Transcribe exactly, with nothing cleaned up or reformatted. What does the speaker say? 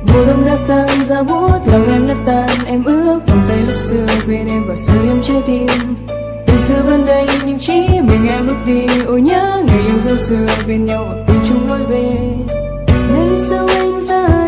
Mùa đông đã sang giá buốt, lòng em nát tan. Em ước vòng tay lúc xưa bên em và sưởi ấm trái tim. Từ xưa vẫn đây nhưng chỉ mình em bước đi. Ôi nhớ ngày yêu dấu xưa bên nhau và cùng chung lối về. Ngày sau anh ra